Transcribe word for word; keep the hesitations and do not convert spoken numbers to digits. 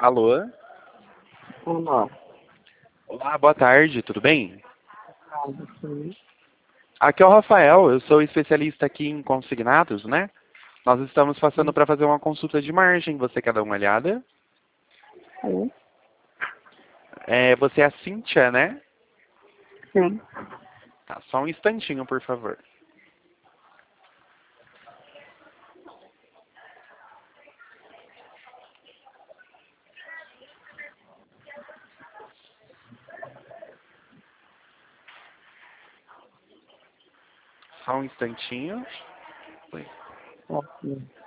Alô? Olá. Olá, boa tarde, tudo bem? Ah, sim. Aqui é o Rafael, eu sou especialista aqui em consignados, né? Nós estamos passando para fazer uma consulta de margem, você quer dar uma olhada? Sim. É, você é a Cíntia, né? Sim. Tá, só um instantinho, por favor. Só um instantinho. Oi. Ok.